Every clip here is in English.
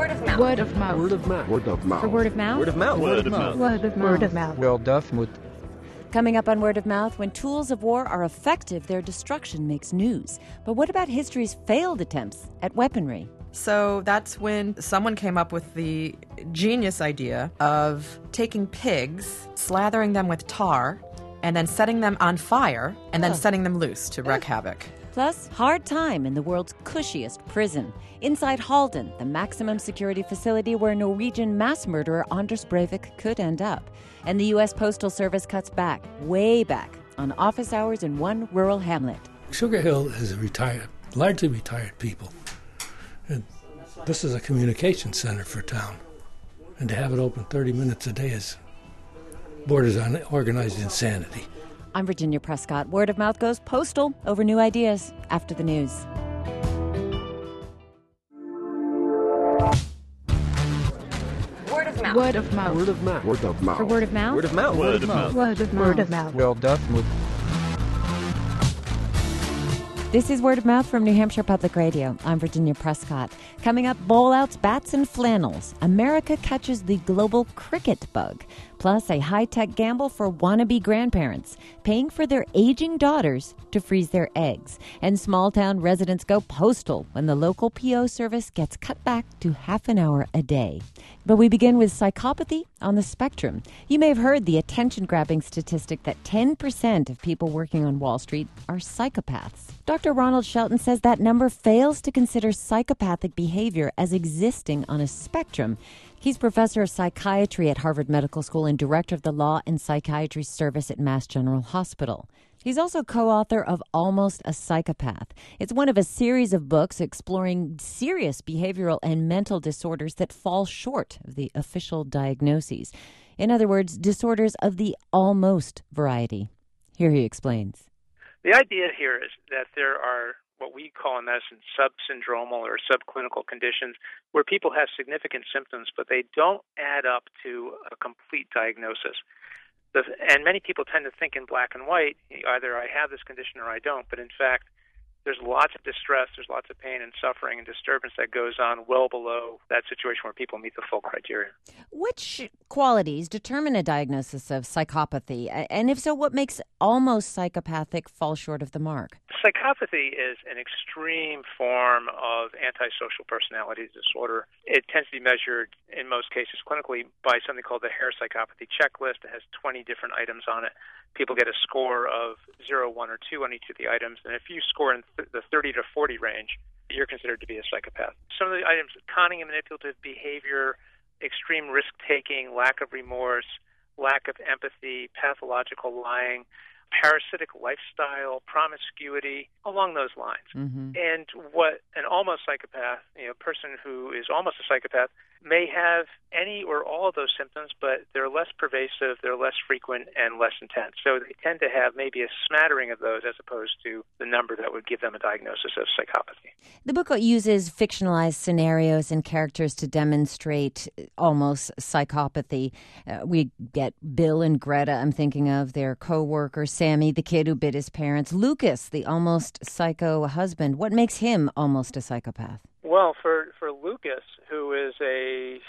Word of mouth. Word of mouth. Word of mouth. Word of mouth. The word of mouth. Word of mouth. Word of mouth. Word of mouth. Word of mouth. Word of mouth. Coming up on Word of Mouth, when tools of war are effective, their destruction makes news. But what about history's failed attempts at weaponry? So that's when someone came up with the genius idea of taking pigs, slathering them with tar, and then setting them on fire, and then setting them loose to wreak havoc. Plus, hard time in the world's cushiest prison. Inside Halden, the maximum security facility where Norwegian mass murderer Anders Breivik could end up. And the U.S. Postal Service cuts back, way back, on office hours in one rural hamlet. Sugar Hill is largely retired people. And this is a communication center for town. And to have it open 30 minutes a day borders on organized insanity. I'm Virginia Prescott. Word of Mouth goes postal over new ideas after the news. Word of mouth. Word of mouth. For word of mouth? Word of mouth. Word of mouth. Word of mouth. Word of mouth. This is Word of Mouth from New Hampshire Public Radio. I'm Virginia Prescott. Coming up, bowl-outs, bats, and flannels. America catches the global cricket bug. Plus, a high-tech gamble for wannabe grandparents, paying for their aging daughters to freeze their eggs. And small-town residents go postal when the local PO service gets cut back to half an hour a day. But we begin with psychopathy on the spectrum. You may have heard the attention-grabbing statistic that 10% of people working on Wall Street are psychopaths. Dr. Ronald Shelton says that number fails to consider psychopathic behavior as existing on a spectrum. He's professor of psychiatry at Harvard Medical School and director of the Law and Psychiatry Service at Mass General Hospital. He's also co-author of Almost a Psychopath. It's one of a series of books exploring serious behavioral and mental disorders that fall short of the official diagnoses. In other words, disorders of the almost variety. Here he explains. The idea here is that there are what we call in medicine subsyndromal or subclinical conditions where people have significant symptoms, but they don't add up to a complete diagnosis. And many people tend to think in black and white, either I have this condition or I don't, but in fact, there's lots of distress, there's lots of pain and suffering and disturbance that goes on well below that situation where people meet the full criteria. Which qualities determine a diagnosis of psychopathy? And if so, what makes almost psychopathic fall short of the mark? Psychopathy is an extreme form of antisocial personality disorder. It tends to be measured, in most cases clinically, by something called the Hare Psychopathy Checklist. It has 20 different items on it. People get a score of 0, 1, or 2 on each of the items. And if you score in the 30 to 40 range, you're considered to be a psychopath. Some of the items, cunning and manipulative behavior, extreme risk-taking, lack of remorse, lack of empathy, pathological lying, parasitic lifestyle, promiscuity, along those lines. Mm-hmm. And what an almost psychopath, a person who is almost a psychopath, may have any or all of those symptoms, but they're less pervasive, they're less frequent, and less intense. So they tend to have maybe a smattering of those as opposed to the number that would give them a diagnosis of psychopathy. The book uses fictionalized scenarios and characters to demonstrate almost psychopathy. We get Bill and Greta, I'm thinking of, their co-worker, Sammy, the kid who bit his parents, Lucas, the almost psycho husband. What makes him almost a psychopath? Well, for Lucas, who is a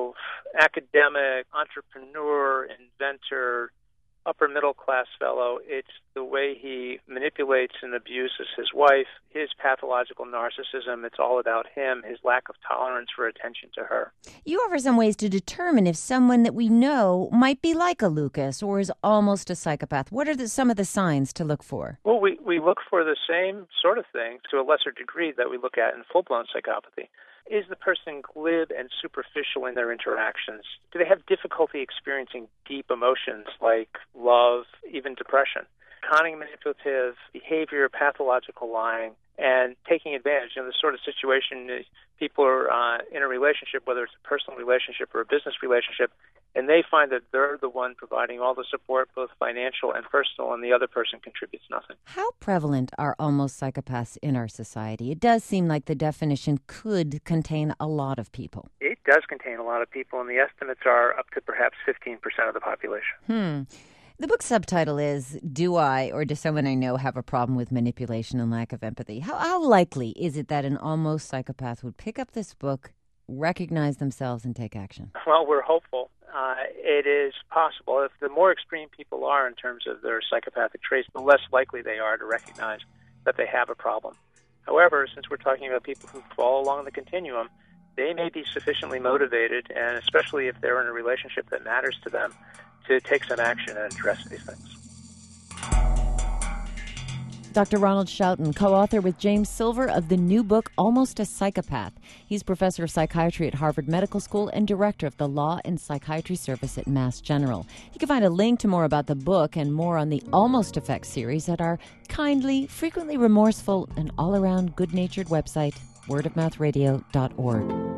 academic, entrepreneur, inventor, upper middle class fellow, it's the way he manipulates and abuses his wife, his pathological narcissism. It's all about him, his lack of tolerance for attention to her. You offer some ways to determine if someone that we know might be like a Lucas or is almost a psychopath. What are some of the signs to look for? Well, we look for the same sort of thing to a lesser degree that we look at in full-blown psychopathy. Is the person glib and superficial in their interactions? Do they have difficulty experiencing deep emotions like love, even depression? Cunning, manipulative behavior, pathological lying, and taking advantage. The sort of situation is people are in a relationship, whether it's a personal relationship or a business relationship, and they find that they're the one providing all the support, both financial and personal, and the other person contributes nothing. How prevalent are almost psychopaths in our society? It does seem like the definition could contain a lot of people. It does contain a lot of people, and the estimates are up to perhaps 15% of the population. The book's subtitle is, Do I or Does Someone I Know Have a Problem with Manipulation and Lack of Empathy? How likely is it that an almost psychopath would pick up this book recognize themselves and take action? Well, we're hopeful. It is possible. If the more extreme people are in terms of their psychopathic traits, the less likely they are to recognize that they have a problem. However, since we're talking about people who fall along the continuum, they may be sufficiently motivated, and especially if they're in a relationship that matters to them, to take some action and address these things. Dr. Ronald Schouten, co-author with James Silver of the new book, Almost a Psychopath. He's professor of psychiatry at Harvard Medical School and director of the Law and Psychiatry Service at Mass General. You can find a link to more about the book and more on the Almost Effect series at our kindly, frequently remorseful, and all-around good-natured website, wordofmouthradio.org.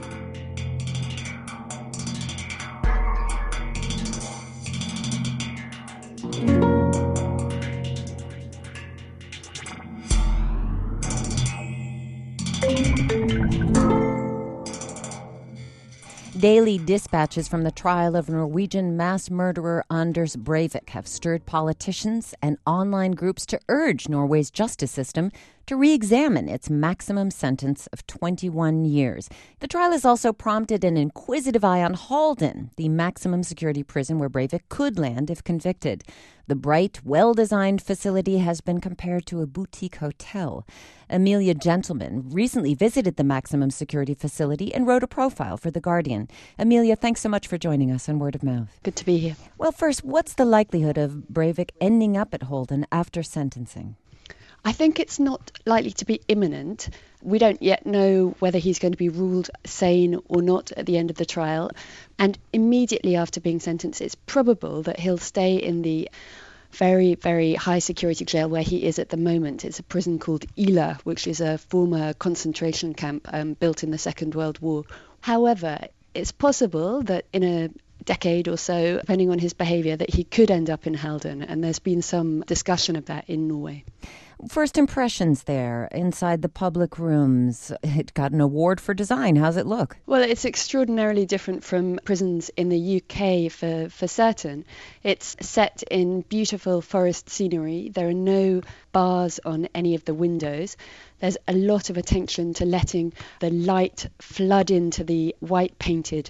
Daily dispatches from the trial of Norwegian mass murderer Anders Breivik have stirred politicians and online groups to urge Norway's justice system to re-examine its maximum sentence of 21 years. The trial has also prompted an inquisitive eye on Halden, the maximum security prison where Breivik could land if convicted. The bright, well-designed facility has been compared to a boutique hotel. Amelia Gentleman recently visited the maximum security facility and wrote a profile for The Guardian. Amelia, thanks so much for joining us on Word of Mouth. Good to be here. Well, first, what's the likelihood of Breivik ending up at Halden after sentencing? I think it's not likely to be imminent. We don't yet know whether he's going to be ruled sane or not at the end of the trial. And immediately after being sentenced, it's probable that he'll stay in the very, very high security jail where he is at the moment. It's a prison called Ila, which is a former concentration camp built in the Second World War. However, it's possible that in a decade or so, depending on his behaviour, that he could end up in Halden, and there's been some discussion of that in Norway. First impressions there, inside the public rooms. It got an award for design. How's it look? Well, it's extraordinarily different from prisons in the UK for certain. It's set in beautiful forest scenery. There are no bars on any of the windows. There's a lot of attention to letting the light flood into the white painted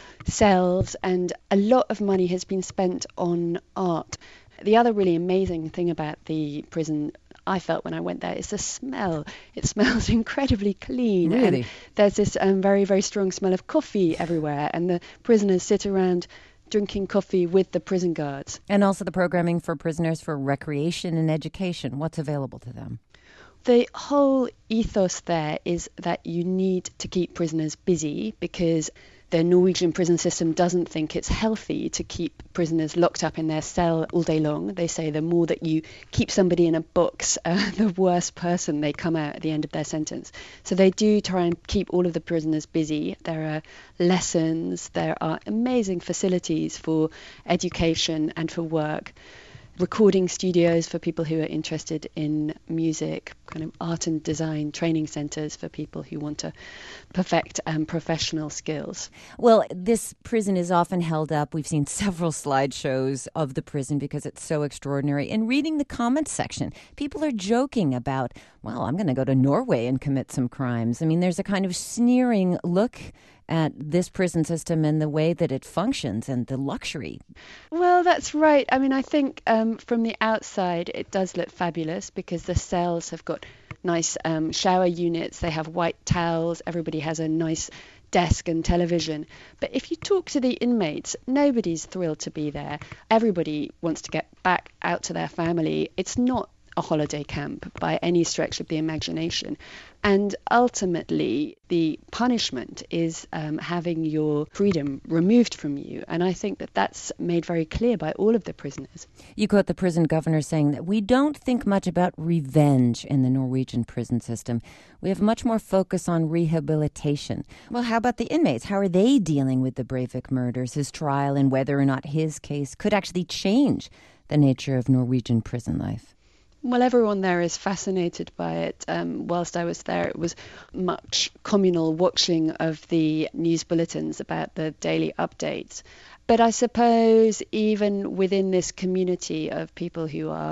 cells, and a lot of money has been spent on art. The other really amazing thing about the prison, I felt when I went there, is the smell. It smells incredibly clean. Really? And there's this very, very strong smell of coffee everywhere, and the prisoners sit around drinking coffee with the prison guards. And also the programming for prisoners for recreation and education. What's available to them? The whole ethos there is that you need to keep prisoners busy because the Norwegian prison system doesn't think it's healthy to keep prisoners locked up in their cell all day long. They say the more that you keep somebody in a box, the worse person they come out at the end of their sentence. So they do try and keep all of the prisoners busy. There are lessons, there are amazing facilities for education and for work. Recording studios for people who are interested in music, kind of art and design training centres for people who want to perfect professional skills. Well, this prison is often held up. We've seen several slideshows of the prison because it's so extraordinary. And reading the comments section, people are joking about, well, I'm going to go to Norway and commit some crimes. I mean, there's a kind of sneering look at this prison system and the way that it functions and the luxury. Well, that's right. I mean, I think from the outside it does look fabulous because the cells have got nice shower units, they have white towels, everybody has a nice desk and television. But if you talk to the inmates, nobody's thrilled to be there. Everybody wants to get back out to their family. It's not a holiday camp by any stretch of the imagination. And ultimately, the punishment is having your freedom removed from you. And I think that that's made very clear by all of the prisoners. You quote the prison governor saying that we don't think much about revenge in the Norwegian prison system. We have much more focus on rehabilitation. Well, how about the inmates? How are they dealing with the Breivik murders, his trial, and whether or not his case could actually change the nature of Norwegian prison life? Well, everyone there is fascinated by it. Whilst I was there, it was much communal watching of the news bulletins about the daily updates. But I suppose even within this community of people who are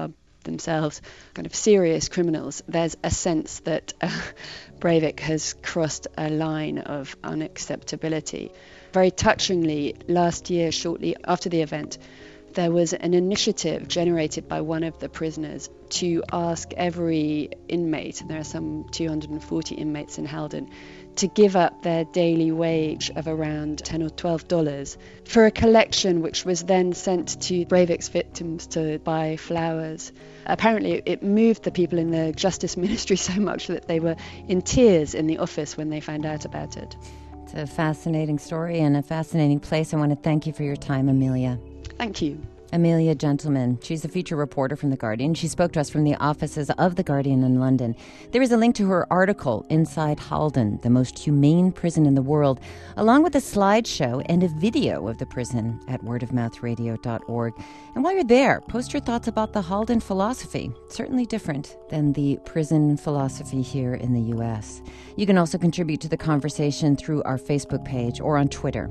themselves kind of serious criminals, there's a sense that Breivik has crossed a line of unacceptability. Very touchingly, last year, shortly after the event, there was an initiative generated by one of the prisoners to ask every inmate, and there are some 240 inmates in Halden, to give up their daily wage of around $10 or $12 for a collection which was then sent to Breivik's victims to buy flowers. Apparently it moved the people in the Justice Ministry so much that they were in tears in the office when they found out about it. It's a fascinating story and a fascinating place. I want to thank you for your time, Amelia. Thank you. Amelia Gentleman. She's a feature reporter from The Guardian. She spoke to us from the offices of The Guardian in London. There is a link to her article, Inside Halden, the most humane prison in the world, along with a slideshow and a video of the prison at wordofmouthradio.org. And while you're there, post your thoughts about the Halden philosophy. Certainly different than the prison philosophy here in the U.S. You can also contribute to the conversation through our Facebook page or on Twitter.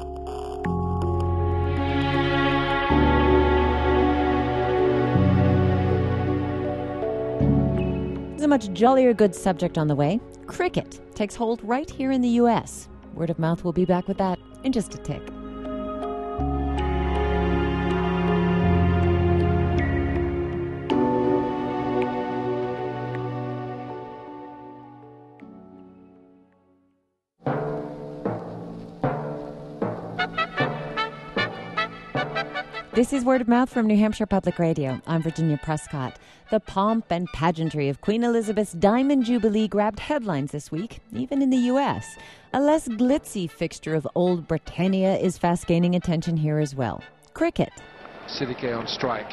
A much jollier good subject on the way. Cricket takes hold right here in the U.S. Word of Mouth will be back with that in just a tick. This is Word of Mouth from New Hampshire Public Radio. I'm Virginia Prescott. The pomp and pageantry of Queen Elizabeth's Diamond Jubilee grabbed headlines this week, even in the U.S. A less glitzy fixture of Old Britannia is fast gaining attention here as well. Cricket. Siddique on strike.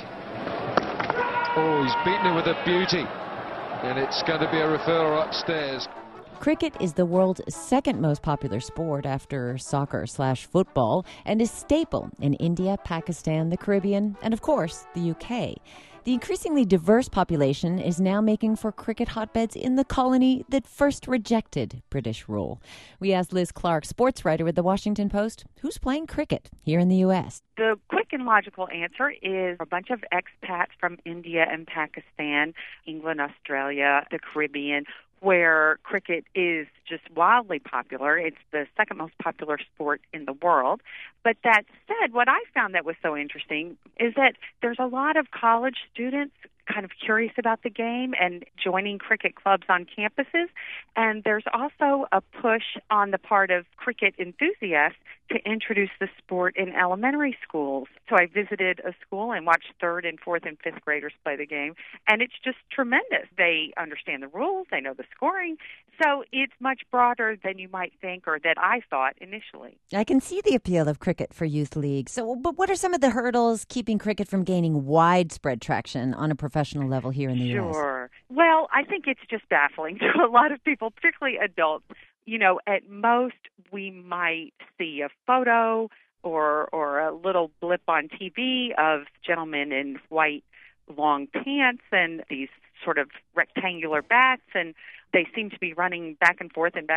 Oh, he's beaten it with a beauty. And it's going to be a referral upstairs. Cricket is the world's second most popular sport after soccer/football and is staple in India, Pakistan, the Caribbean, and of course, the UK. The increasingly diverse population is now making for cricket hotbeds in the colony that first rejected British rule. We asked Liz Clark, sports writer with The Washington Post, who's playing cricket here in the U.S.? The quick and logical answer is a bunch of expats from India and Pakistan, England, Australia, the Caribbean, where cricket is just wildly popular. It's the second most popular sport in the world. But that said, what I found that was so interesting is that there's a lot of college students kind of curious about the game and joining cricket clubs on campuses. And there's also a push on the part of cricket enthusiasts to introduce the sport in elementary schools. So I visited a school and watched 3rd and 4th and 5th graders play the game, and it's just tremendous. They understand the rules, they know the scoring, so it's much broader than you might think or that I thought initially. I can see the appeal of cricket for youth leagues. But what are some of the hurdles keeping cricket from gaining widespread traction on a professional level here in the U.S.? Sure. Well, I think it's just baffling to a lot of people, particularly adults. You know, at most we might see a photo or a little blip on TV of gentlemen in white long pants and these sort of rectangular bats, and they seem to be running back and forth. And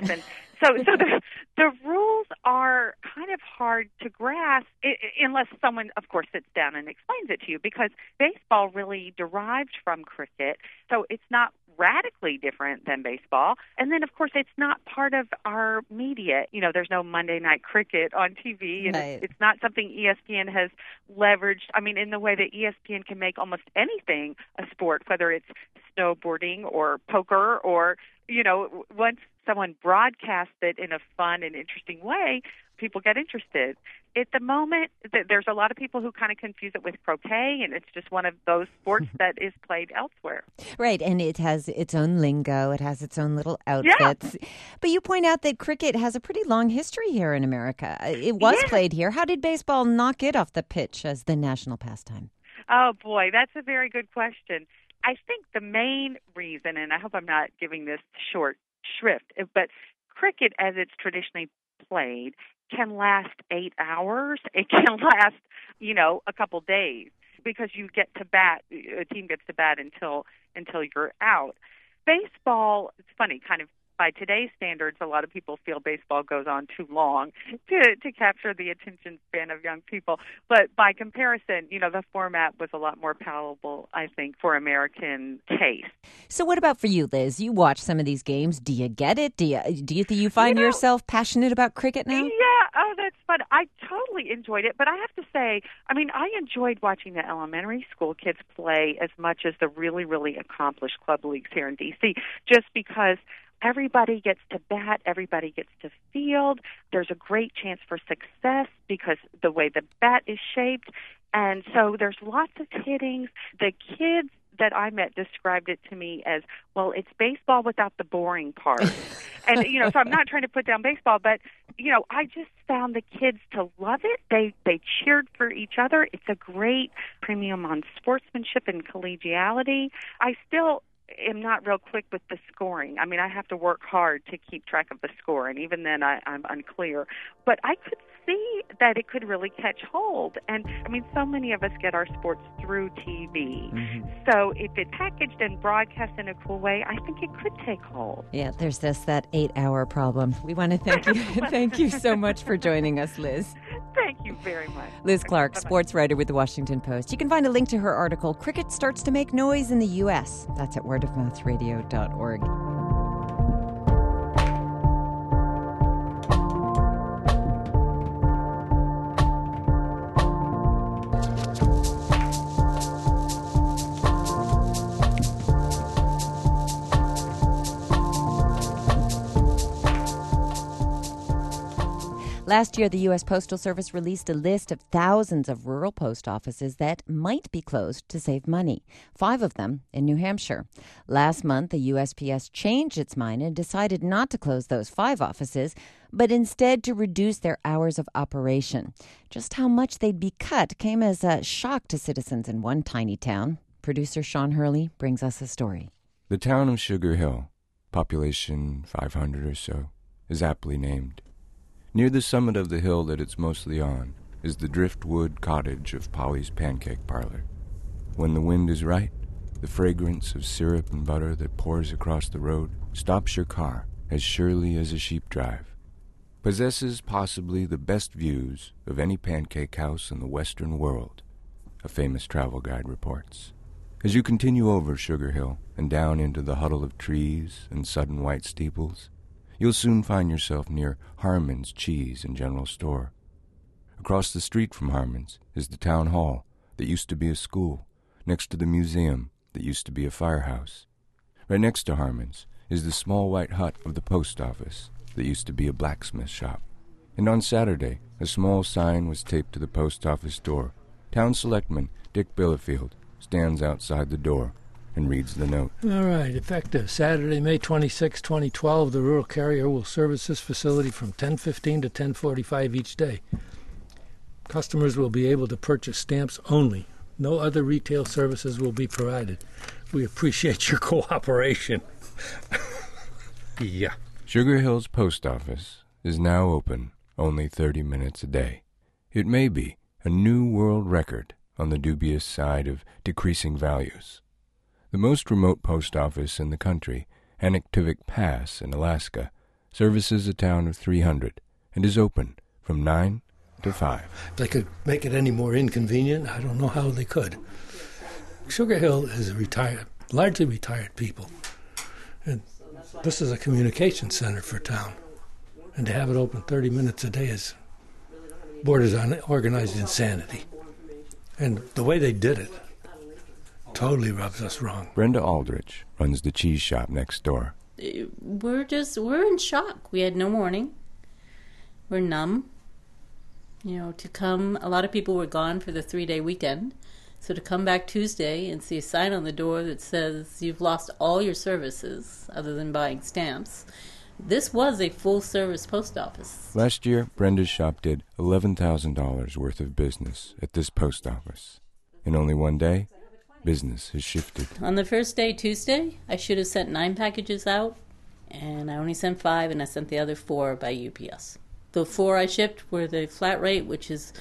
so the rules are kind of hard to grasp unless someone, of course, sits down and explains it to you, because baseball really derived from cricket. So it's not radically different than baseball. And then, of course, it's not part of our media. You know, there's no Monday Night Cricket on TV, and right. It's not something ESPN has leveraged. I mean, in the way that ESPN can make almost anything a sport, whether it's snowboarding or poker or, you know, once someone broadcasts it in a fun and interesting way, people get interested. At the moment, there's a lot of people who kind of confuse it with croquet, and it's just one of those sports that is played elsewhere. Right, and it has its own lingo. It has its own little outfits. Yeah. But you point out that cricket has a pretty long history here in America. It was played here. How did baseball knock it off the pitch as the national pastime? Oh, boy, that's a very good question. I think the main reason, and I hope I'm not giving this short shrift, but cricket as it's traditionally played can last 8 hours. It can last, you know, a couple days, because you get to bat, a team gets to bat until you're out. Baseball, it's funny, kind of by today's standards, a lot of people feel baseball goes on too long to capture the attention span of young people. But by comparison, the format was a lot more palatable, I think, for American taste. So what about for you, Liz? You watch some of these games. Do you get it? Do you find yourself passionate about cricket now? Yeah, that's fun. I totally enjoyed it, but I have to say, I enjoyed watching the elementary school kids play as much as the really, really accomplished club leagues here in D.C., just because everybody gets to bat, everybody gets to field. There's a great chance for success because the way the bat is shaped. And so there's lots of hittings. The kids that I met described it to me as, well, it's baseball without the boring part. And, so I'm not trying to put down baseball, but, I just found the kids to love it. They cheered for each other. It's a great premium on sportsmanship and collegiality. I still am not real quick with the scoring. I have to work hard to keep track of the score, and even then I'm unclear. But I could see that it could really catch hold. And, so many of us get our sports through TV. Mm-hmm. So if it's packaged and broadcast in a cool way, I think it could take hold. Yeah, there's that 8-hour problem. We want to thank you. Thank you so much for joining us, Liz. Thank you very much. Liz Clark, Bye-bye. sports writer with The Washington Post. You can find a link to her article, Cricket Starts to Make Noise in the U.S. That's at wordofmouthradio.org. Last year, the U.S. Postal Service released a list of thousands of rural post offices that might be closed to save money, 5 of them in New Hampshire. Last month, the USPS changed its mind and decided not to close those 5 offices, but instead to reduce their hours of operation. Just how much they'd be cut came as a shock to citizens in one tiny town. Producer Sean Hurley brings us a story. The town of Sugar Hill, population 500 or so, is aptly named. Near the summit of the hill that it's mostly on is the driftwood cottage of Polly's Pancake Parlor. When the wind is right, the fragrance of syrup and butter that pours across the road stops your car as surely as a sheep drive. Possesses possibly the best views of any pancake house in the Western world, a famous travel guide reports. As you continue over Sugar Hill and down into the huddle of trees and sudden white steeples, you'll soon find yourself near Harmon's Cheese and General Store. Across the street from Harmon's is the town hall that used to be a school, next to the museum that used to be a firehouse. Right next to Harmon's is the small white hut of the post office that used to be a blacksmith shop. And on Saturday, a small sign was taped to the post office door. Town Selectman Dick Billafield stands outside the door and reads the note. All right, effective Saturday, May 26, 2012, the rural carrier will service this facility from 10:15 to 10:45 each day. Customers will be able to purchase stamps only. No other retail services will be provided. We appreciate your cooperation. Yeah. Sugar Hill's post office is now open only 30 minutes a day. It may be a new world record on the dubious side of decreasing values. The most remote post office in the country, Anaktuvuk Pass in Alaska, services a town of 300 and is open from 9 to 5. If they could make it any more inconvenient, I don't know how they could. Sugar Hill is largely retired people. And this is a communication center for town. And to have it open 30 minutes a day borders on organized insanity. And the way they did it totally rubs us wrong. Brenda Aldrich runs the cheese shop next door. We're in shock. We had no warning. We're numb. To come, a lot of people were gone for the 3-day weekend. So to come back Tuesday and see a sign on the door that says you've lost all your services other than buying stamps. This was a full-service post office. Last year, Brenda's shop did $11,000 worth of business at this post office. In only one day, business has shifted. On the first day, Tuesday, I should have sent 9 packages out, and I only sent 5, and I sent the other 4 by UPS. The 4 I shipped were the flat rate, which is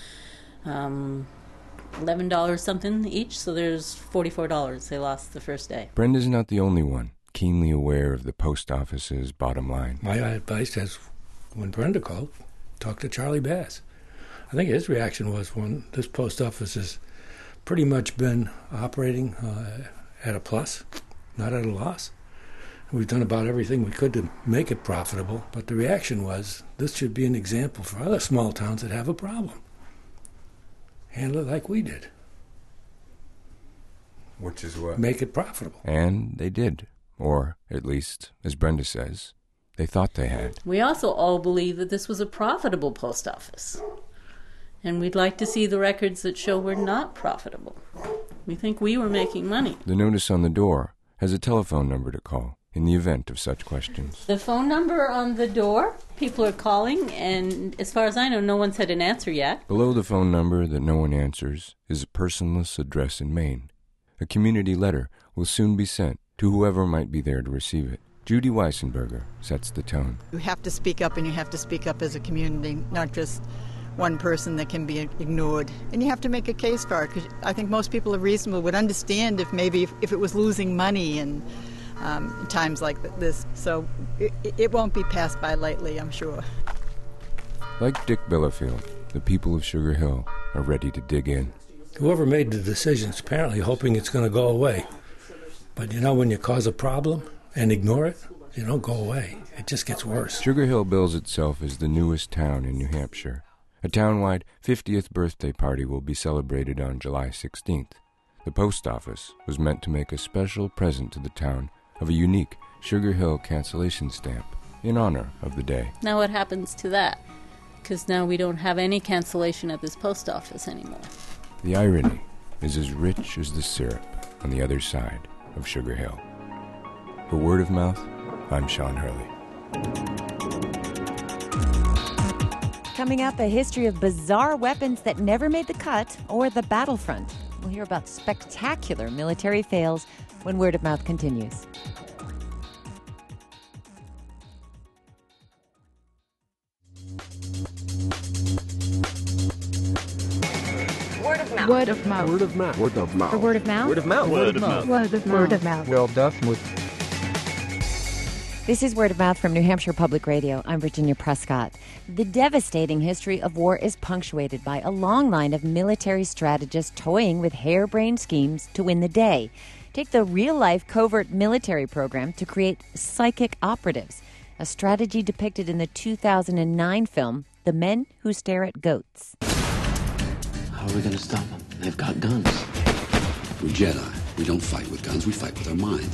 $11 something each, so there's $44 they lost the first day. Brenda's not the only one keenly aware of the post office's bottom line. My advice is, when Brenda called, talk to Charlie Bass. I think his reaction was, when this post office has pretty much been operating at a plus, not at a loss. We've done about everything we could to make it profitable, but the reaction was, this should be an example for other small towns that have a problem. Handle it like we did. Which is what? Make it profitable. And they did. Or, at least, as Brenda says, they thought they had. We also all believe that this was a profitable post office. And we'd like to see the records that show we're not profitable. We think we were making money. The notice on the door has a telephone number to call in the event of such questions. The phone number on the door, people are calling, and as far as I know, no one's had an answer yet. Below the phone number that no one answers is a personless address in Maine. A community letter will soon be sent to whoever might be there to receive it. Judy Weissenberger sets the tone. You have to speak up, and you have to speak up as a community, not just one person that can be ignored. And you have to make a case for it, because I think most people are reasonable, would understand if it was losing money and times like this. So it won't be passed by lightly, I'm sure. Like Dick Billafield, the people of Sugar Hill are ready to dig in. Whoever made the decision is apparently hoping it's going to go away. But when you cause a problem and ignore it, you don't go away. It just gets worse. Sugar Hill bills itself as the newest town in New Hampshire. A town-wide 50th birthday party will be celebrated on July 16th. The post office was meant to make a special present to the town of a unique Sugar Hill cancellation stamp in honor of the day. Now what happens to that? Because now we don't have any cancellation at this post office anymore. The irony is as rich as the syrup on the other side of Sugar Hill. For Word of Mouth, I'm Sean Hurley. Coming up, a history of bizarre weapons that never made the cut or the battlefront. We'll hear about spectacular military fails when Word of Mouth continues. Word of mouth. Word of mouth. Word of mouth. Word of mouth. Word of mouth. Word of mouth. Word of mouth. Word of mouth. Word of mouth. Well, definitely. This is Word of Mouth from New Hampshire Public Radio. I'm Virginia Prescott. The devastating history of war is punctuated by a long line of military strategists toying with harebrained schemes to win the day. Take the real-life covert military program to create psychic operatives, a strategy depicted in the 2009 film The Men Who Stare at Goats. How are we going to stop them? They've got guns. We're Jedi. We don't fight with guns. We fight with our minds.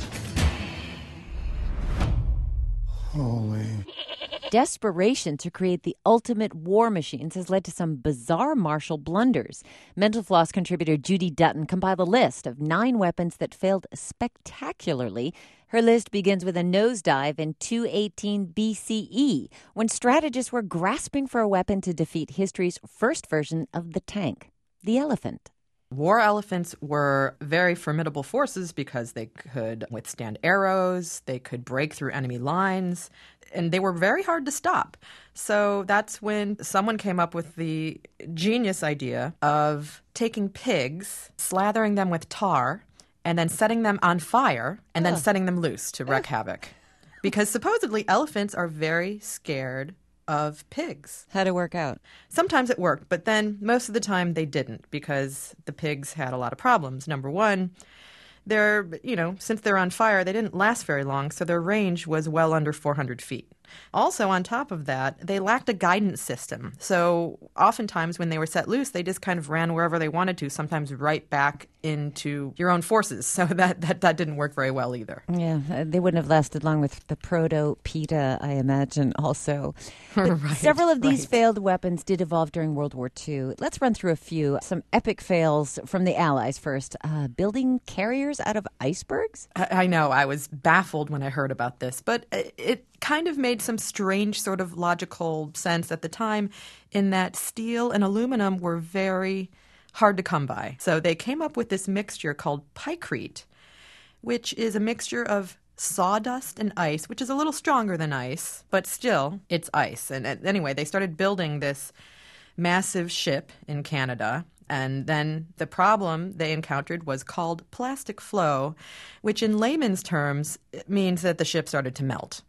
Holy. Desperation to create the ultimate war machines has led to some bizarre martial blunders. Mental Floss contributor Judy Dutton compiled a list of 9 weapons that failed spectacularly. Her list begins with a nosedive in 218 BCE, when strategists were grasping for a weapon to defeat history's first version of the tank, the elephant. War elephants were very formidable forces because they could withstand arrows, they could break through enemy lines, and they were very hard to stop. So that's when someone came up with the genius idea of taking pigs, slathering them with tar, and then setting them on fire, and then setting them loose to wreak havoc. Because supposedly elephants are very scared of pigs. How'd it work out? Sometimes it worked, but then most of the time they didn't, because the pigs had a lot of problems. Number one, since they're on fire, they didn't last very long, so their range was well under 400 feet. Also, on top of that, they lacked a guidance system. So oftentimes when they were set loose, they just kind of ran wherever they wanted to, sometimes right back into your own forces. So that didn't work very well either. Yeah, they wouldn't have lasted long with the proto-PETA, I imagine, also. But several of these failed weapons did evolve during World War II. Let's run through a few. Some epic fails from the Allies first. Building carriers out of icebergs? I know. I was baffled when I heard about this, but it kind of made some strange sort of logical sense at the time, in that steel and aluminum were very hard to come by. So they came up with this mixture called pykrete, which is a mixture of sawdust and ice, which is a little stronger than ice, but still it's ice. And anyway, they started building this massive ship in Canada, And then the problem they encountered was called plastic flow, which in layman's terms means that the ship started to melt.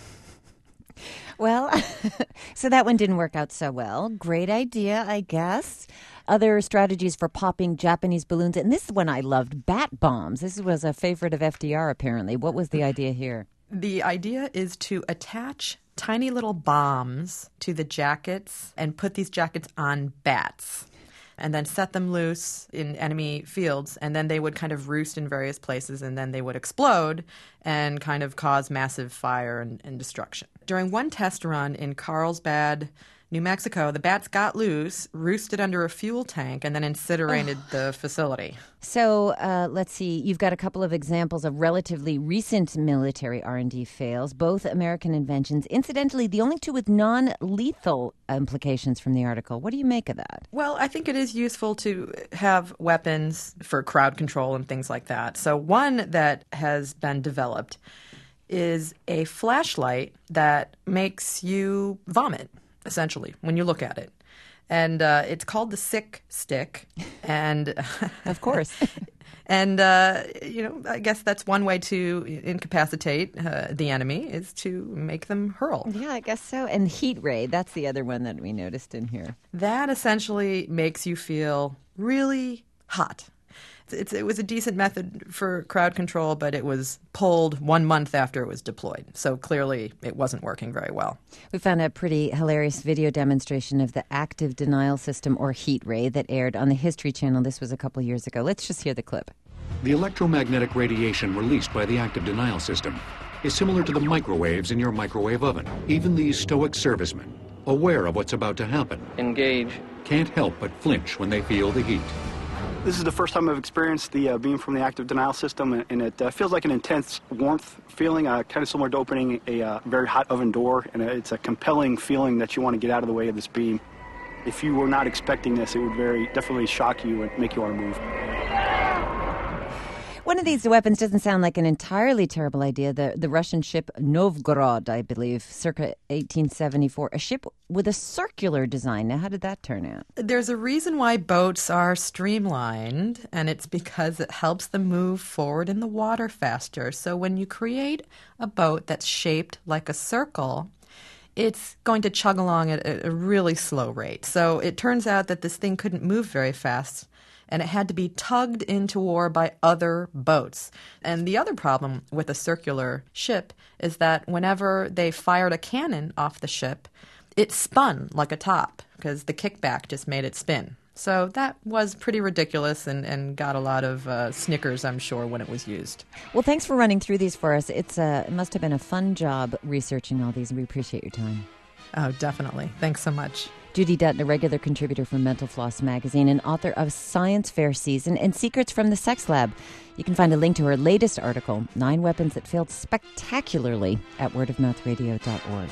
Well, so that one didn't work out so well. Great idea, I guess. Other strategies for popping Japanese balloons. And this one I loved, bat bombs. This was a favorite of FDR, apparently. What was the idea here? The idea is to attach tiny little bombs to the jackets and put these jackets on bats and then set them loose in enemy fields, and then they would kind of roost in various places, and then they would explode and kind of cause massive fire and destruction. During one test run in Carlsbad, New Mexico, the bats got loose, roosted under a fuel tank, and then incinerated the facility. So let's see. You've got a couple of examples of relatively recent military R&D fails, both American inventions. Incidentally, the only two with non-lethal implications from the article. What do you make of that? Well, I think it is useful to have weapons for crowd control and things like that. So one that has been developed is a flashlight that makes you vomit, essentially, when you look at it. And it's called the Sick Stick. And of course. And, I guess that's one way to incapacitate the enemy is to make them hurl. Yeah, I guess so. And heat ray, that's the other one that we noticed in here. That essentially makes you feel really hot. It was a decent method for crowd control, but it was pulled 1 month after it was deployed. So clearly it wasn't working very well. We found a pretty hilarious video demonstration of the active denial system, or heat ray, that aired on the History Channel. This was a couple years ago. Let's just hear the clip. The electromagnetic radiation released by the active denial system is similar to the microwaves in your microwave oven. Even these stoic servicemen, aware of what's about to happen, engage, can't help but flinch when they feel the heat. This is the first time I've experienced the beam from the active denial system, and it feels like an intense warmth feeling, kind of similar to opening a very hot oven door, and it's a compelling feeling that you want to get out of the way of this beam. If you were not expecting this, it would definitely shock you and make you want to move. One of these weapons doesn't sound like an entirely terrible idea. The Russian ship Novgorod, I believe, circa 1874, a ship with a circular design. Now, how did that turn out? There's a reason why boats are streamlined, and it's because it helps them move forward in the water faster. So when you create a boat that's shaped like a circle, it's going to chug along at a really slow rate. So it turns out that this thing couldn't move very fast, and it had to be tugged into war by other boats. And the other problem with a circular ship is that whenever they fired a cannon off the ship, it spun like a top because the kickback just made it spin. So that was pretty ridiculous and got a lot of snickers, I'm sure, when it was used. Well, thanks for running through these for us. It must have been a fun job researching all these, and we appreciate your time. Oh, definitely. Thanks so much. Judy Dutton, a regular contributor for Mental Floss magazine and author of Science Fair Season and Secrets from the Sex Lab. You can find a link to her latest article, 9 Weapons That Failed Spectacularly, at wordofmouthradio.org.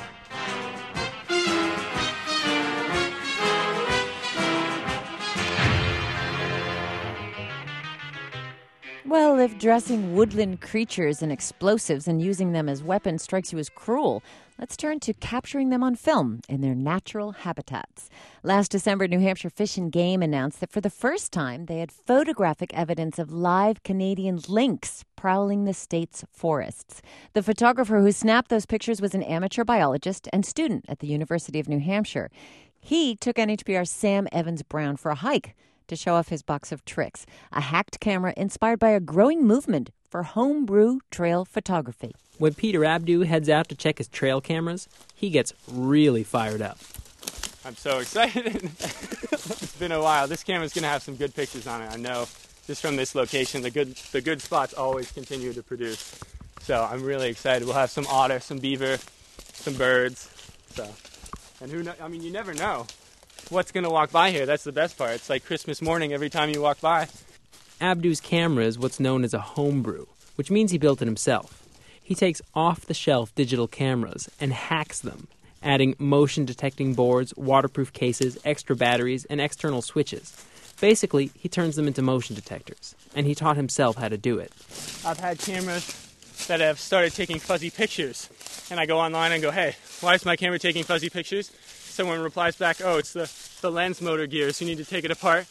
Well, if dressing woodland creatures in explosives and using them as weapons strikes you as cruel, let's turn to capturing them on film in their natural habitats. Last December, New Hampshire Fish and Game announced that for the first time, they had photographic evidence of live Canadian lynx prowling the state's forests. The photographer who snapped those pictures was an amateur biologist and student at the University of New Hampshire. He took NHPR's Sam Evans-Brown for a hike to show off his box of tricks, a hacked camera inspired by a growing movement for homebrew trail photography. When Peter Abdu heads out to check his trail cameras, he gets really fired up. I'm so excited. It's been a while. This camera's going to have some good pictures on it. I know just from this location, the good spots always continue to produce. So I'm really excited. We'll have some otter, some beaver, some birds. And who knows? I mean, you never know what's going to walk by here. That's the best part. It's like Christmas morning every time you walk by. Abdu's camera is what's known as a homebrew, which means he built it himself. He takes off-the-shelf digital cameras and hacks them, adding motion-detecting boards, waterproof cases, extra batteries, and external switches. Basically, he turns them into motion detectors, and he taught himself how to do it. I've had cameras that have started taking fuzzy pictures, and I go online and go, hey, why is my camera taking fuzzy pictures? Someone replies back, oh, it's the lens motor gears. You need to take it apart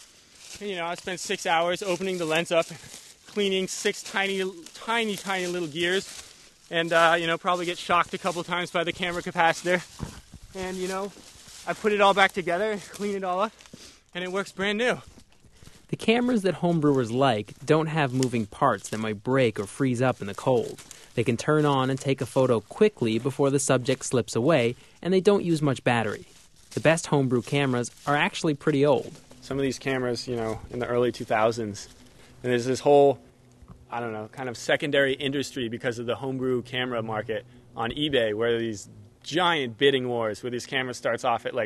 And, I spent 6 hours opening the lens up, cleaning 6 tiny little gears, and, probably get shocked a couple times by the camera capacitor. And, I put it all back together, clean it all up, and it works brand new. The cameras that homebrewers like don't have moving parts that might break or freeze up in the cold. They can turn on and take a photo quickly before the subject slips away, and they don't use much battery. The best homebrew cameras are actually pretty old. Some of these cameras, in the early 2000s, and there's this whole, kind of secondary industry because of the homebrew camera market on eBay, where these giant bidding wars, where these cameras starts off at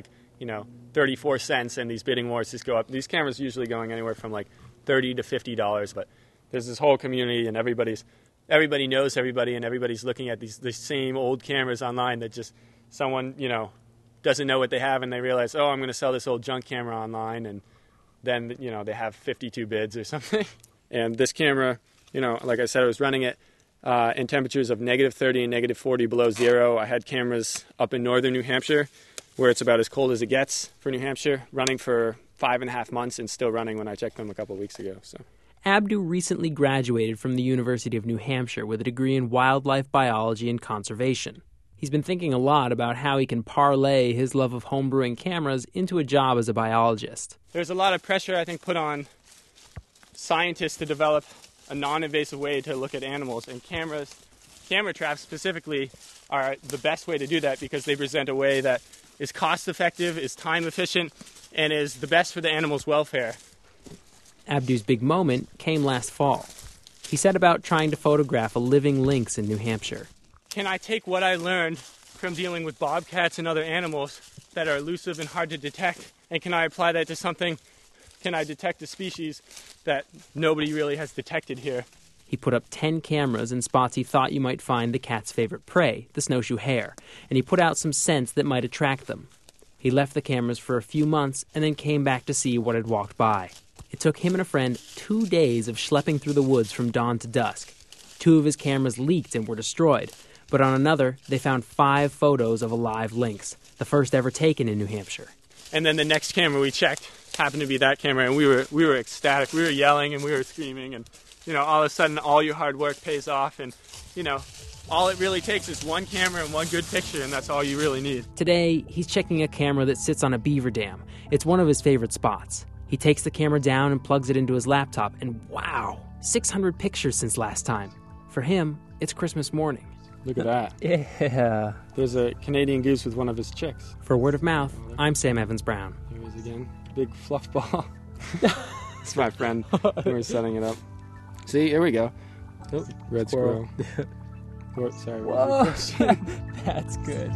34 cents, and these bidding wars just go up. These cameras are usually going anywhere from $30 to $50, but there's this whole community, and everybody knows everybody, and everybody's looking at these same old cameras online that just someone, doesn't know what they have, and they realize, I'm going to sell this old junk camera online, and then, they have 52 bids or something. And this camera, like I said, I was running it in temperatures of -30 and -40 below zero. I had cameras up in northern New Hampshire, where it's about as cold as it gets for New Hampshire, running for 5.5 months and still running when I checked them a couple of weeks ago. So, Abdu recently graduated from the University of New Hampshire with a degree in wildlife biology and conservation. He's been thinking a lot about how he can parlay his love of homebrewing cameras into a job as a biologist. There's a lot of pressure, I think, put on scientists to develop a non-invasive way to look at animals, and camera traps specifically, are the best way to do that because they present a way that is cost-effective, is time-efficient, and is the best for the animal's welfare. Abdu's big moment came last fall. He set about trying to photograph a living lynx in New Hampshire. Can I take what I learned from dealing with bobcats and other animals that are elusive and hard to detect, and can I apply that to something? Can I detect a species that nobody really has detected here? He put up 10 cameras in spots he thought you might find the cat's favorite prey, the snowshoe hare, and he put out some scents that might attract them. He left the cameras for a few months and then came back to see what had walked by. It took him and a friend 2 days of schlepping through the woods from dawn to dusk. 2 of his cameras leaked and were destroyed, but on another, they found 5 photos of a live lynx, the first ever taken in New Hampshire. And then the next camera we checked happened to be that camera, and we were ecstatic. We were yelling and we were screaming, and all of a sudden, all your hard work pays off, and all it really takes is one camera and one good picture, and that's all you really need. Today, he's checking a camera that sits on a beaver dam. It's one of his favorite spots. He takes the camera down and plugs it into his laptop, and wow, 600 pictures since last time. For him, it's Christmas morning. Look at that. Yeah. There's a Canadian goose with one of his chicks. For Word of Mouth, I'm Sam Evans-Brown. Here he is again. Big fluff ball. It's my friend. We're setting it up. See, here we go. Oh, red squirrel. Sorry. Whoa. That's good.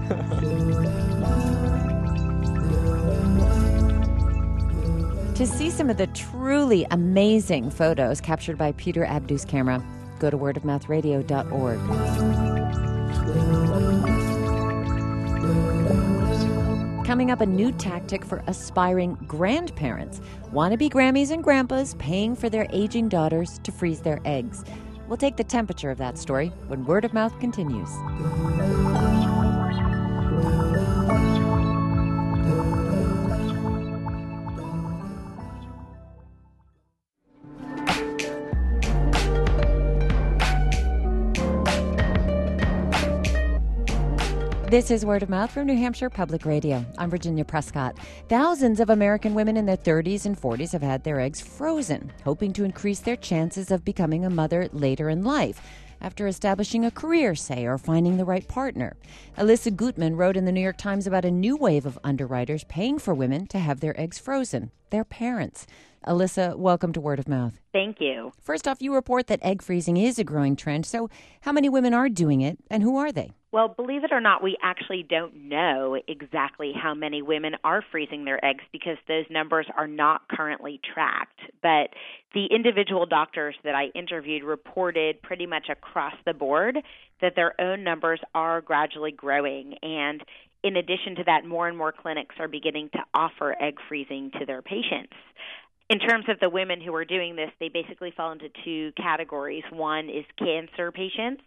To see some of the truly amazing photos captured by Peter Abdu's camera, go to wordofmouthradio.org. Coming up, a new tactic for aspiring grandparents. Wannabe Grammies and Grandpas paying for their aging daughters to freeze their eggs. We'll take the temperature of that story when Word of Mouth continues. This is Word of Mouth from New Hampshire Public Radio. I'm Virginia Prescott. Thousands of American women in their 30s and 40s have had their eggs frozen, hoping to increase their chances of becoming a mother later in life, after establishing a career, say, or finding the right partner. Alyssa Gutman wrote in the New York Times about a new wave of underwriters paying for women to have their eggs frozen, their parents. Alyssa, welcome to Word of Mouth. Thank you. First off, you report that egg freezing is a growing trend. So how many women are doing it, and who are they? Well, believe it or not, we actually don't know exactly how many women are freezing their eggs because those numbers are not currently tracked. But the individual doctors that I interviewed reported pretty much across the board that their own numbers are gradually growing. And in addition to that, more and more clinics are beginning to offer egg freezing to their patients. In terms of the women who are doing this, they basically fall into 2 categories. One is cancer patients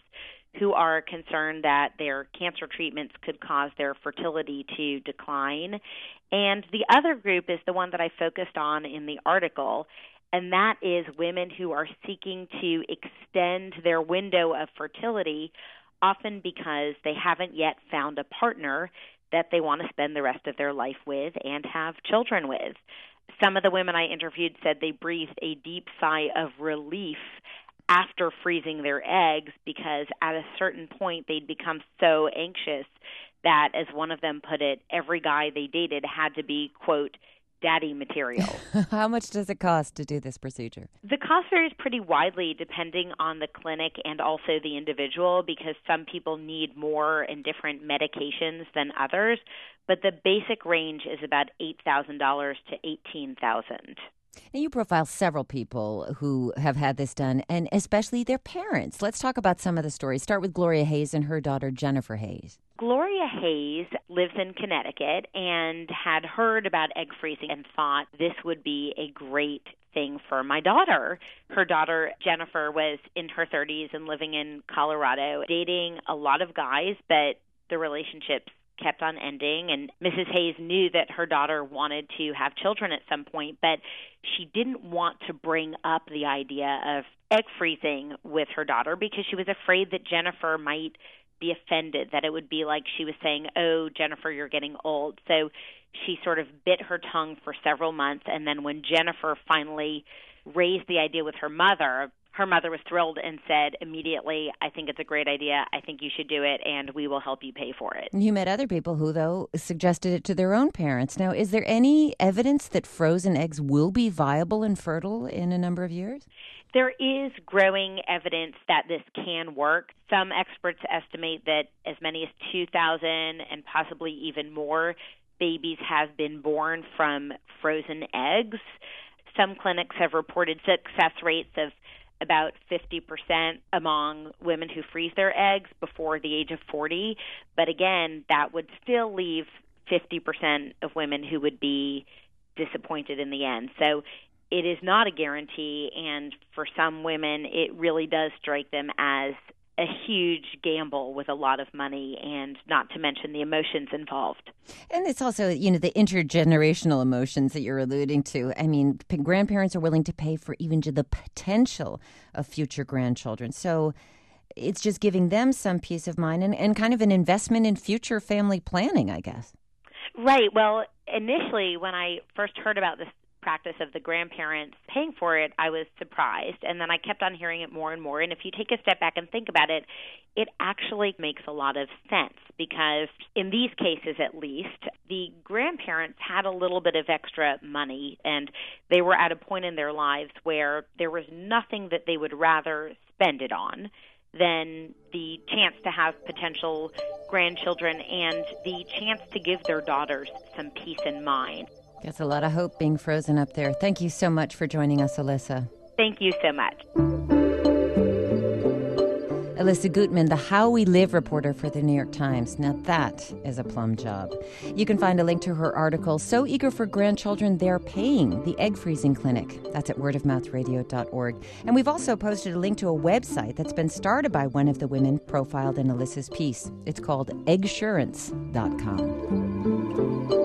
who are concerned that their cancer treatments could cause their fertility to decline. And the other group is the one that I focused on in the article, and that is women who are seeking to extend their window of fertility, often because they haven't yet found a partner that they want to spend the rest of their life with and have children with. Some of the women I interviewed said they breathed a deep sigh of relief after freezing their eggs, because at a certain point they'd become so anxious that, as one of them put it, every guy they dated had to be, quote, daddy material. How much does it cost to do this procedure? The cost varies pretty widely depending on the clinic and also the individual, because some people need more and different medications than others, but the basic range is about $8,000 to $18,000. Now, you profile several people who have had this done, and especially their parents. Let's talk about some of the stories. Start with Gloria Hayes and her daughter, Jennifer Hayes. Gloria Hayes lives in Connecticut and had heard about egg freezing and thought this would be a great thing for my daughter. Her daughter, Jennifer, was in her 30s and living in Colorado, dating a lot of guys, but the relationships kept on ending, and Mrs. Hayes knew that her daughter wanted to have children at some point, but she didn't want to bring up the idea of egg freezing with her daughter because she was afraid that Jennifer might be offended, that it would be like she was saying, oh, Jennifer, you're getting old. So she sort of bit her tongue for several months, and then when Jennifer finally raised the idea with her mother was thrilled and said immediately, I think it's a great idea. I think you should do it, and we will help you pay for it. You met other people who, though, suggested it to their own parents. Now, is there any evidence that frozen eggs will be viable and fertile in a number of years? There is growing evidence that this can work. Some experts estimate that as many as 2,000 and possibly even more babies have been born from frozen eggs. Some clinics have reported success rates of about 50% among women who freeze their eggs before the age of 40. But again, that would still leave 50% of women who would be disappointed in the end. So it is not a guarantee, and for some women, it really does strike them as a huge gamble with a lot of money, and not to mention the emotions involved. And it's also, the intergenerational emotions that you're alluding to. I mean, grandparents are willing to pay for even the potential of future grandchildren. So it's just giving them some peace of mind and kind of an investment in future family planning, I guess. Right. Well, initially, when I first heard about this practice of the grandparents paying for it, I was surprised, and then I kept on hearing it more and more. And if you take a step back and think about it, it actually makes a lot of sense, because in these cases at least, the grandparents had a little bit of extra money, and they were at a point in their lives where there was nothing that they would rather spend it on than the chance to have potential grandchildren and the chance to give their daughters some peace in mind. That's a lot of hope being frozen up there. Thank you so much for joining us, Alyssa. Thank you so much. Alyssa Gutman, the How We Live reporter for the New York Times. Now that is a plum job. You can find a link to her article, So Eager for Grandchildren, They're Paying, the Egg Freezing Clinic. That's at wordofmouthradio.org. And we've also posted a link to a website that's been started by one of the women profiled in Alyssa's piece. It's called eggsurance.com.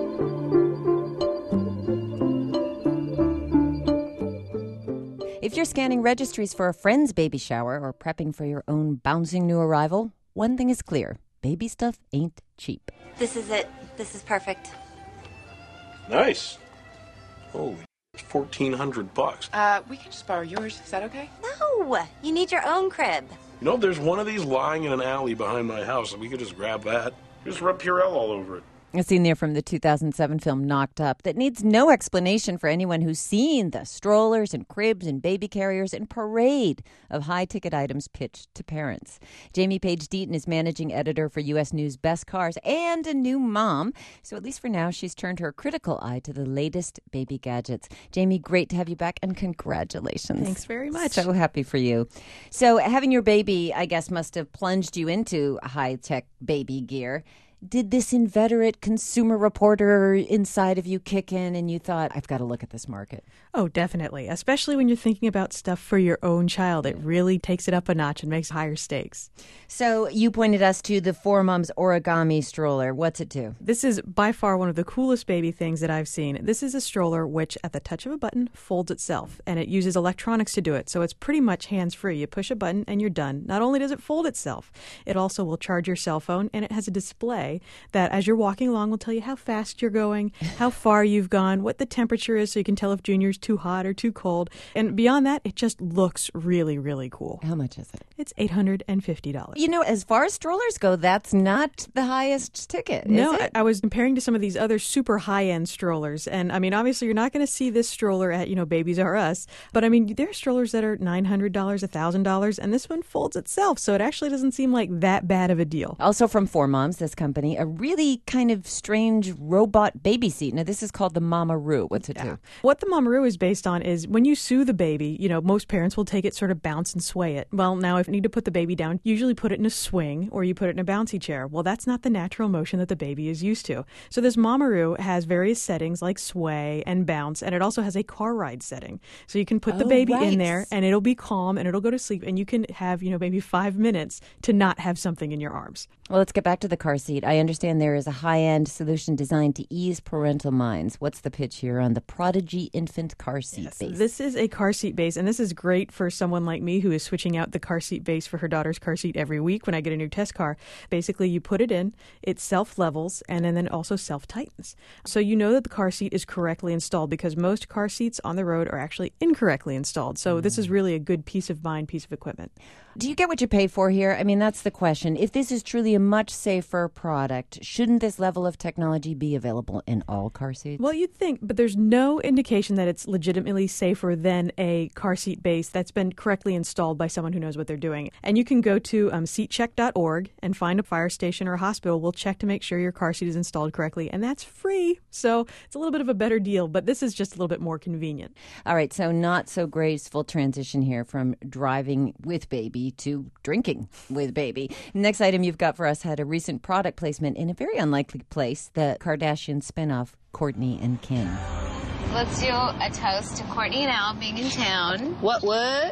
If you're scanning registries for a friend's baby shower or prepping for your own bouncing new arrival, one thing is clear. Baby stuff ain't cheap. This is it. This is perfect. Nice. Holy, it's $1,400. We can just borrow yours. Is that okay? No, you need your own crib. You know, there's one of these lying in an alley behind my house, and we could just grab that. Just rub Purell all over it. A scene there from the 2007 film Knocked Up that needs no explanation for anyone who's seen the strollers and cribs and baby carriers and parade of high-ticket items pitched to parents. Jamie Page Deaton is managing editor for U.S. News Best Cars and a new mom. So at least for now, she's turned her critical eye to the latest baby gadgets. Jamie, great to have you back, and congratulations. Thanks very much. So happy for you. So having your baby, I guess, must have plunged you into high-tech baby gear. Did this inveterate consumer reporter inside of you kick in and you thought, I've got to look at this market? Oh, definitely. Especially when you're thinking about stuff for your own child. It really takes it up a notch and makes higher stakes. So you pointed us to the 4Moms origami stroller. What's it do? This is by far one of the coolest baby things that I've seen. This is a stroller which, at the touch of a button, folds itself, and it uses electronics to do it. So it's pretty much hands-free. You push a button and you're done. Not only does it fold itself, it also will charge your cell phone, and it has a display that, as you're walking along, will tell you how fast you're going, how far you've gone, what the temperature is, so you can tell if Junior's too hot or too cold. And beyond that, it just looks really, really cool. How much is it? It's $850. You know, as far as strollers go, that's not the highest ticket, No, is it? I was comparing to some of these other super high-end strollers. And, I mean, obviously, you're not going to see this stroller at, Babies R Us. But, I mean, there are strollers that are $900, $1,000, and this one folds itself. So it actually doesn't seem like that bad of a deal. Also from 4Moms, this company, a really kind of strange robot baby seat. Now, this is called the Mamaroo. What's it do? What the Mamaroo is based on is when you soothe the baby, most parents will take it, sort of bounce and sway it. Well, now if you need to put the baby down, usually put it in a swing or you put it in a bouncy chair. Well, that's not the natural motion that the baby is used to. So this Mamaroo has various settings like sway and bounce, and it also has a car ride setting. So you can put the baby in there and it'll be calm and it'll go to sleep, and you can have, maybe 5 minutes to not have something in your arms. Well, let's get back to the car seat. I understand there is a high-end solution designed to ease parental minds. What's the pitch here on the Prodigy infant car seat base? This is a car seat base, and this is great for someone like me who is switching out the car seat base for her daughter's car seat every week when I get a new test car. Basically, you put it in, it self-levels, and then also self-tightens. So you know that the car seat is correctly installed, because most car seats on the road are actually incorrectly installed. So this is really a good peace of mind piece of equipment. Do you get what you pay for here? I mean, that's the question. If this is truly a much safer product, shouldn't this level of technology be available in all car seats? Well, you'd think, but there's no indication that it's legitimately safer than a car seat base that's been correctly installed by someone who knows what they're doing. And you can go to seatcheck.org and find a fire station or a hospital. We'll check to make sure your car seat is installed correctly, and that's free. So it's a little bit of a better deal, but this is just a little bit more convenient. All right, so not so graceful transition here from driving with baby to drinking with baby. Next item you've got for us had a recent product placement in a very unlikely place, the Kardashian spinoff, Kourtney and Kim. Let's do a toast to Kourtney and Al being in town. What?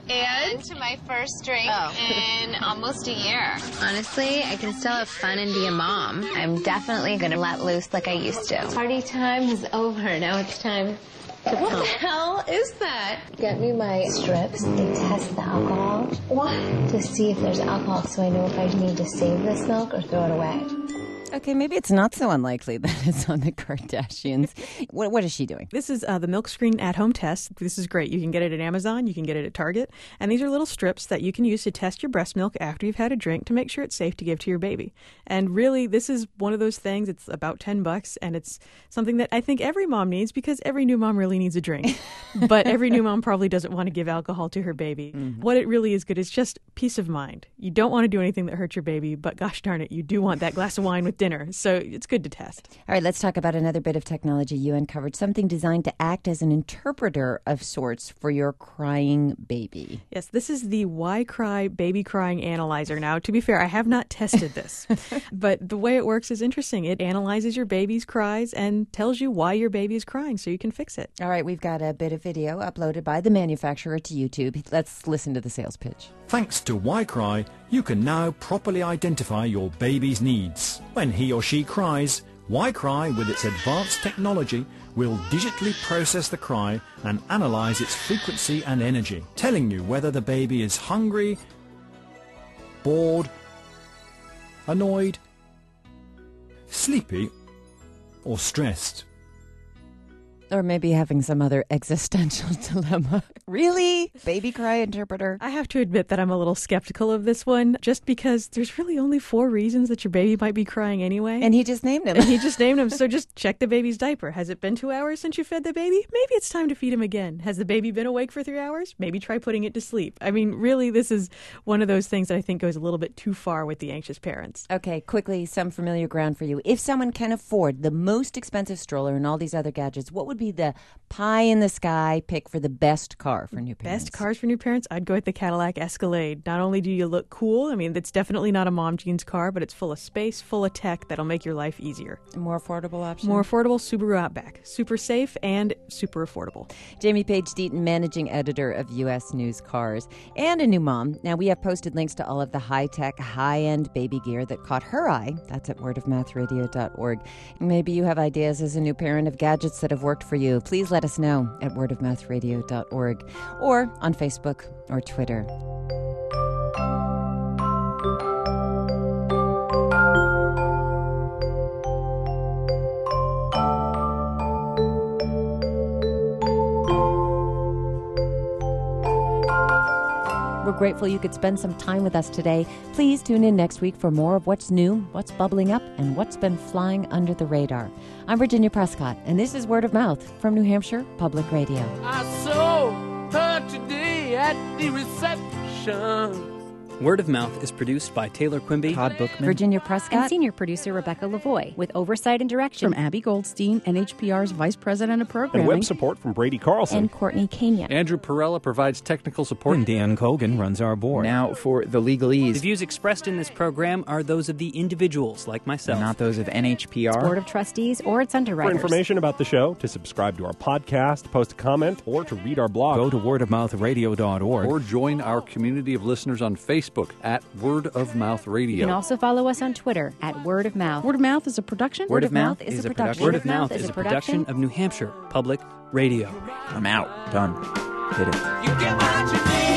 And to my first drink in almost a year. Honestly, I can still have fun and be a mom. I'm definitely going to let loose like I used to. Party time is over. Now it's time to What the hell is that? Get me my strips. They test the alcohol. What? To see if there's alcohol so I know if I need to save this milk or throw it away. Okay, maybe it's not so unlikely that it's on the Kardashians. What is she doing? This is the Milk Screen at-home test. This is great. You can get it at Amazon. You can get it at Target. And these are little strips that you can use to test your breast milk after you've had a drink to make sure it's safe to give to your baby. And really, this is one of those things. It's about $10, and it's something that I think every mom needs, because every new mom really needs a drink. But every new mom probably doesn't want to give alcohol to her baby. Mm-hmm. What it really is good is just peace of mind. You don't want to do anything that hurts your baby, but gosh darn it, you do want that glass of wine with dinner. So it's good to test. All right, let's talk about another bit of technology you uncovered, something designed to act as an interpreter of sorts for your crying baby. Yes, this is the Why Cry Baby Crying Analyzer. Now, to be fair, I have not tested this, but the way it works is interesting. It analyzes your baby's cries and tells you why your baby is crying so you can fix it. All right, we've got a bit of video uploaded by the manufacturer to YouTube. Let's listen to the sales pitch. Thanks to WhyCry, you can now properly identify your baby's needs. When he or she cries, WhyCry, with its advanced technology, will digitally process the cry and analyze its frequency and energy, telling you whether the baby is hungry, bored, annoyed, sleepy, or stressed. Or maybe having some other existential dilemma. Really? Baby cry interpreter? I have to admit that I'm a little skeptical of this one, just because there's really only 4 reasons that your baby might be crying anyway. And he just named them. So just check the baby's diaper. Has it been 2 hours since you fed the baby? Maybe it's time to feed him again. Has the baby been awake for 3 hours? Maybe try putting it to sleep. I mean, really, this is one of those things that I think goes a little bit too far with the anxious parents. Okay, quickly, some familiar ground for you. If someone can afford the most expensive stroller and all these other gadgets, what would be the pie in the sky pick for the best car for new parents? Best cars for new parents? I'd go with the Cadillac Escalade. Not only do you look cool, I mean, it's definitely not a mom jeans car, but it's full of space, full of tech that'll make your life easier. A more affordable option? More affordable, Subaru Outback. Super safe and super affordable. Jamie Page Deaton, managing editor of U.S. News Cars, and a new mom. Now, we have posted links to all of the high-tech, high-end baby gear that caught her eye. That's at wordofmouthradio.org. Maybe you have ideas as a new parent of gadgets that have worked for you. Please let us know at wordofmouthradio.org or on Facebook or Twitter. We're grateful you could spend some time with us today. Please tune in next week for more of what's new, what's bubbling up, and what's been flying under the radar. I'm Virginia Prescott, and this is Word of Mouth from New Hampshire Public Radio. I saw her today at the reception. Word of Mouth is produced by Taylor Quimby, Todd Bookman, Virginia Prescott, and senior producer Rebecca Lavoie, with oversight and direction from Abby Goldstein, NHPR's Vice President of Programming, and web support from Brady Carlson and Courtney Kenya. Andrew Perella provides technical support, and Dan Cogan runs our board. Now for the legalese. The views expressed in this program are those of the individuals like myself, and not those of NHPR, Board of Trustees, or its underwriters. For information about the show, to subscribe to our podcast, post a comment, or to read our blog, go to wordofmouthradio.org or join our community of listeners on Facebook at Word of Mouth Radio. You can also follow us on Twitter at Word of Mouth. Word of Mouth is a production. Word of Mouth is a production. Word of Mouth is a production of New Hampshire Public Radio. I'm out. Done. Hit it. You get what you need.